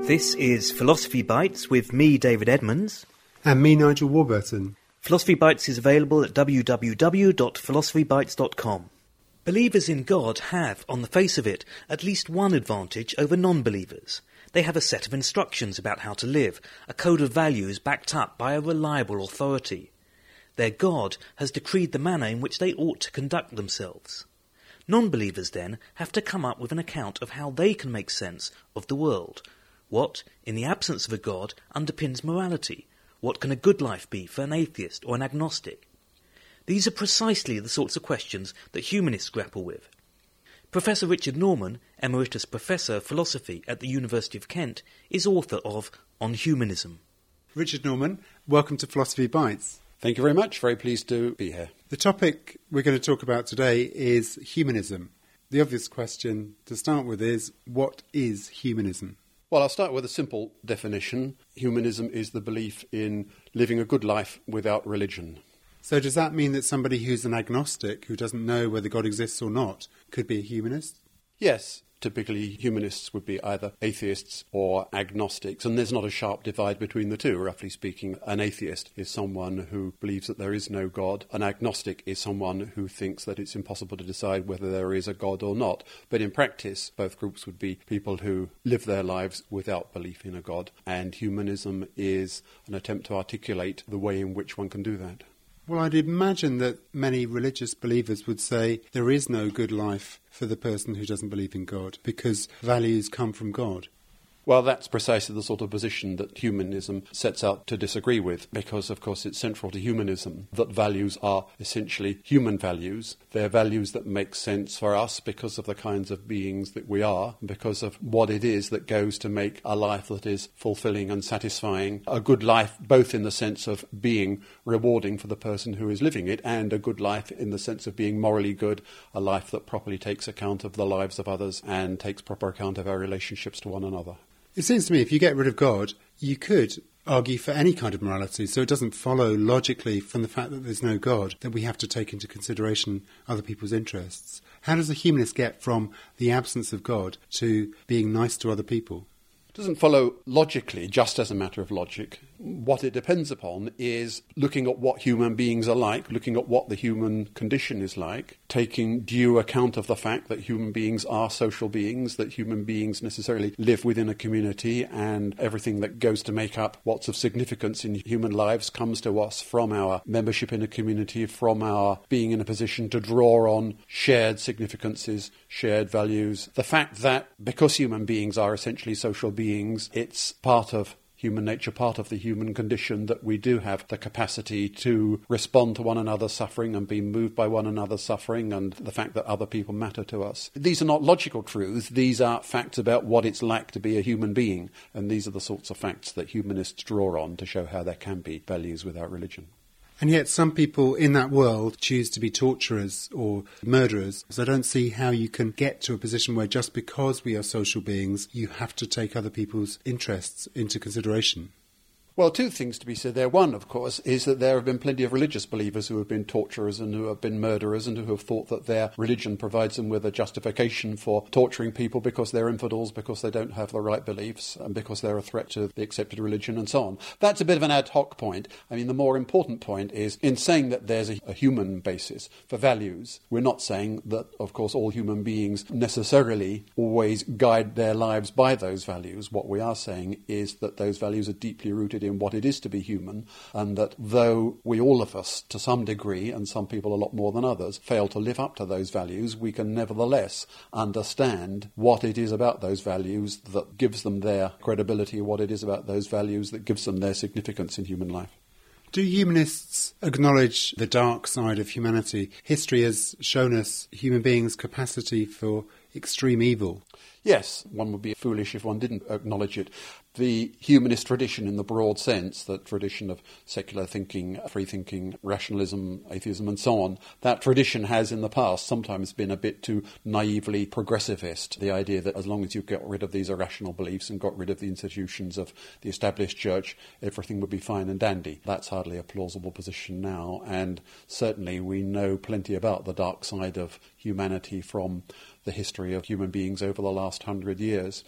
This is Philosophy Bites with me, David Edmonds. And me, Nigel Warburton. Philosophy Bites is available at www.philosophybites.com. Believers in God have, on the face of it, at least one advantage over non-believers. They have a set of instructions about how to live, a code of values backed up by a reliable authority. Their God has decreed the manner in which they ought to conduct themselves. Non-believers, then, have to come up with an account of how they can make sense of the world. What, in the absence of a God, underpins morality? What can a good life be for an atheist or an agnostic? These are precisely the sorts of questions that humanists grapple with. Professor Richard Norman, Emeritus Professor of Philosophy at the University of Kent, is author of On Humanism. Richard Norman, welcome to Philosophy Bites. Thank you very much. Very pleased to be here. The topic we're going to talk about today is humanism. The obvious question to start with is, what is humanism? Well, I'll start with a simple definition. Humanism is the belief in living a good life without religion. So does that mean that somebody who's an agnostic, who doesn't know whether God exists or not, could be a humanist? Yes. Typically, humanists would be either atheists or agnostics, and there's not a sharp divide between the two. Roughly speaking, an atheist is someone who believes that there is no God. An agnostic is someone who thinks that it's impossible to decide whether there is a God or not. But in practice, both groups would be people who live their lives without belief in a God, and humanism is an attempt to articulate the way in which one can do that. Well, I'd imagine that many religious believers would say there is no good life for the person who doesn't believe in God, because values come from God. Well, that's precisely the sort of position that humanism sets out to disagree with, because, of course, it's central to humanism that values are essentially human values. They're values that make sense for us because of the kinds of beings that we are, because of what it is that goes to make a life that is fulfilling and satisfying, a good life both in the sense of being rewarding for the person who is living it, and a good life in the sense of being morally good, a life that properly takes account of the lives of others and takes proper account of our relationships to one another. It seems to me if you get rid of God, you could argue for any kind of morality, so it doesn't follow logically from the fact that there's no God that we have to take into consideration other people's interests. How does a humanist get from the absence of God to being nice to other people? It doesn't follow logically, just as a matter of logic. What it depends upon is looking at what human beings are like, looking at what the human condition is like, taking due account of the fact that human beings are social beings, that human beings necessarily live within a community, and everything that goes to make up what's of significance in human lives comes to us from our membership in a community, from our being in a position to draw on shared significances, shared values. The fact that because human beings are essentially social beings, it's part of human nature, part of the human condition, that we do have the capacity to respond to one another's suffering and be moved by one another's suffering, and the fact that other people matter to us. These are not logical truths, these are facts about what it's like to be a human being, and these are the sorts of facts that humanists draw on to show how there can be values without religion. And yet some people in that world choose to be torturers or murderers. So I don't see how you can get to a position where just because we are social beings, you have to take other people's interests into consideration. Well, two things to be said there. One, of course, is that there have been plenty of religious believers who have been torturers and who have been murderers and who have thought that their religion provides them with a justification for torturing people because they're infidels, because they don't have the right beliefs, and because they're a threat to the accepted religion and so on. That's a bit of an ad hoc point. I mean, the more important point is, in saying that there's a human basis for values, we're not saying that, of course, all human beings necessarily always guide their lives by those values. What we are saying is that those values are deeply rooted in what it is to be human, and that though we, all of us, to some degree, and some people a lot more than others, fail to live up to those values, we can nevertheless understand what it is about those values that gives them their credibility, what it is about those values that gives them their significance in human life. Do humanists acknowledge the dark side of humanity? History has shown us human beings' capacity for extreme evil. Yes, one would be foolish if one didn't acknowledge it. The humanist tradition in the broad sense, the tradition of secular thinking, free thinking, rationalism, atheism and so on, that tradition has in the past sometimes been a bit too naively progressivist. The idea that as long as you get rid of these irrational beliefs and got rid of the institutions of the established church, everything would be fine and dandy. That's hardly a plausible position now, and certainly we know plenty about the dark side of humanity from the history of human beings over the last 100 years.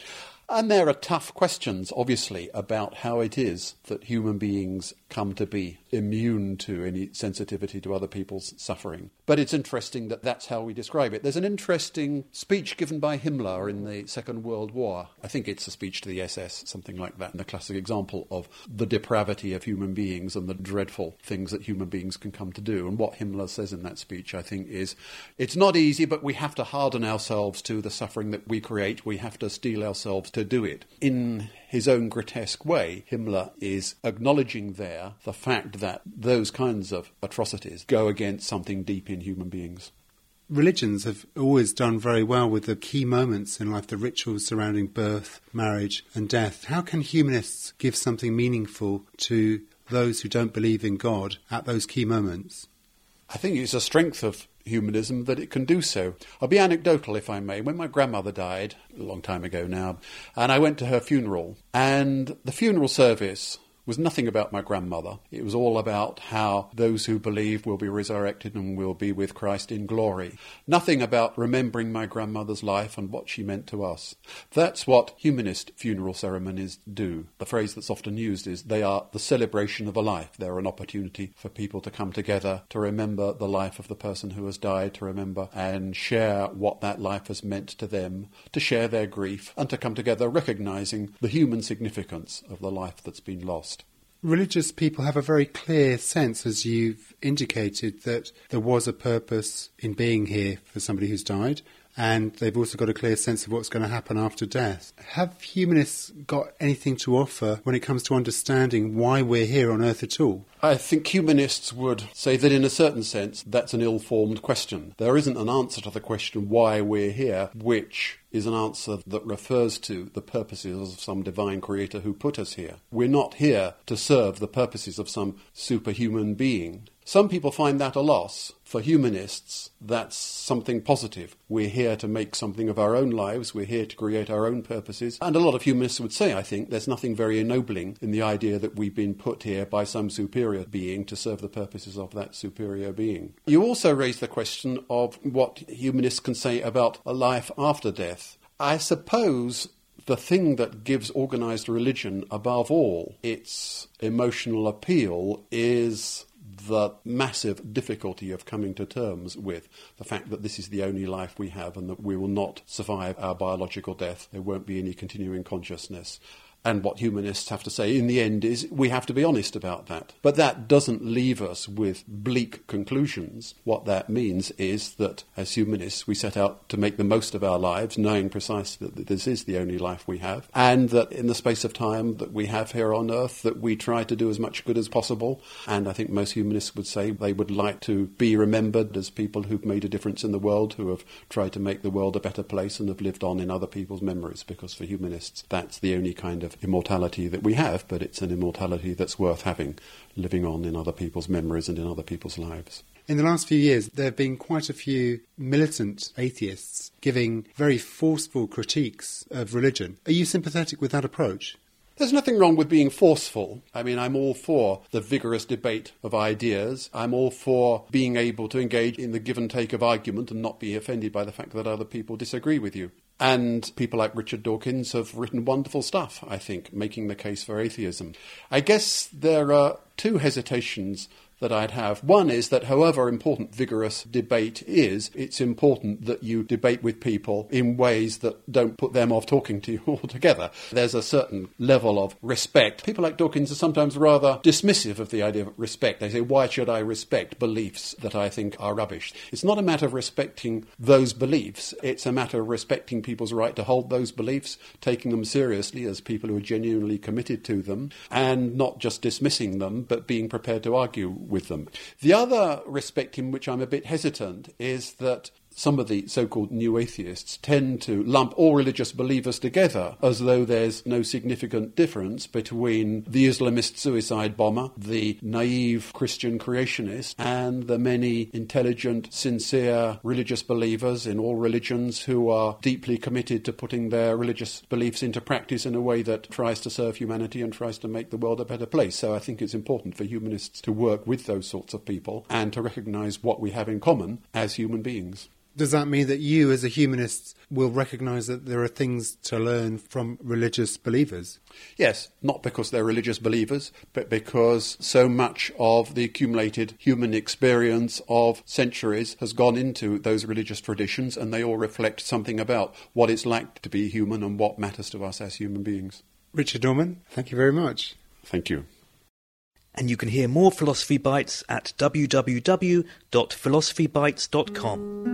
And there are tough questions, obviously, about how it is that human beings come to be immune to any sensitivity to other people's suffering. But it's interesting that that's how we describe it. There's an interesting speech given by Himmler in the Second World War. I think it's a speech to the SS, something like that, and a classic example of the depravity of human beings and the dreadful things that human beings can come to do. And what Himmler says in that speech, I think, is it's not easy, but we have to harden ourselves to the suffering that we create. We have to steel ourselves to do it. In his own grotesque way, Himmler is acknowledging there the fact that those kinds of atrocities go against something deep in human beings. Religions have always done very well with the key moments in life, the rituals surrounding birth, marriage and death. How can humanists give something meaningful to those who don't believe in God at those key moments? I think it's a strength of humanism that it can do so. I'll be anecdotal, if I may. When my grandmother died, a long time ago now, and I went to her funeral, and the funeral service was nothing about my grandmother. It was all about how those who believe will be resurrected and will be with Christ in glory. Nothing about remembering my grandmother's life and what she meant to us. That's what humanist funeral ceremonies do. The phrase that's often used is they are the celebration of a life. They're an opportunity for people to come together, to remember the life of the person who has died, to remember and share what that life has meant to them, to share their grief, and to come together recognising the human significance of the life that's been lost. Religious people have a very clear sense, as you've indicated, that there was a purpose in being here for somebody who's died, and they've also got a clear sense of what's going to happen after death. Have humanists got anything to offer when it comes to understanding why we're here on Earth at all? I think humanists would say that in a certain sense that's an ill-formed question. There isn't an answer to the question why we're here, which is an answer that refers to the purposes of some divine creator who put us here. We're not here to serve the purposes of some superhuman being. Some people find that a loss. For humanists, that's something positive. We're here to make something of our own lives. We're here to create our own purposes. And a lot of humanists would say, I think, there's nothing very ennobling in the idea that we've been put here by some superior being to serve the purposes of that superior being. You also raise the question of what humanists can say about a life after death. I suppose the thing that gives organised religion, above all, its emotional appeal, is the massive difficulty of coming to terms with the fact that this is the only life we have and that we will not survive our biological death. There won't be any continuing consciousness. And what humanists have to say in the end is we have to be honest about that. But that doesn't leave us with bleak conclusions. What that means is that as humanists we set out to make the most of our lives, knowing precisely that this is the only life we have, and that in the space of time that we have here on Earth that we try to do as much good as possible. And I think most humanists would say they would like to be remembered as people who've made a difference in the world, who have tried to make the world a better place and have lived on in other people's memories, because for humanists that's the only kind of immortality that we have, but it's an immortality that's worth having, living on in other people's memories and in other people's lives. In the last few years, there have been quite a few militant atheists giving very forceful critiques of religion. Are you sympathetic with that approach? There's nothing wrong with being forceful. I mean, I'm all for the vigorous debate of ideas. I'm all for being able to engage in the give and take of argument and not be offended by the fact that other people disagree with you. And people like Richard Dawkins have written wonderful stuff, I think, making the case for atheism. I guess there are two hesitations that I'd have. One is that however important vigorous debate is, it's important that you debate with people in ways that don't put them off talking to you altogether. There's a certain level of respect. People like Dawkins are sometimes rather dismissive of the idea of respect. They say, why should I respect beliefs that I think are rubbish? It's not a matter of respecting those beliefs. It's a matter of respecting people's right to hold those beliefs, taking them seriously as people who are genuinely committed to them, and not just dismissing them, but being prepared to argue with them. The other respect in which I'm a bit hesitant is that some of the so-called new atheists tend to lump all religious believers together as though there's no significant difference between the Islamist suicide bomber, the naive Christian creationist, and the many intelligent, sincere religious believers in all religions who are deeply committed to putting their religious beliefs into practice in a way that tries to serve humanity and tries to make the world a better place. So I think it's important for humanists to work with those sorts of people and to recognise what we have in common as human beings. Does that mean that you, as a humanist, will recognise that there are things to learn from religious believers? Yes, not because they're religious believers, but because so much of the accumulated human experience of centuries has gone into those religious traditions, and they all reflect something about what it's like to be human and what matters to us as human beings. Richard Norman, thank you very much. Thank you. And you can hear more Philosophy Bites at www.philosophybites.com.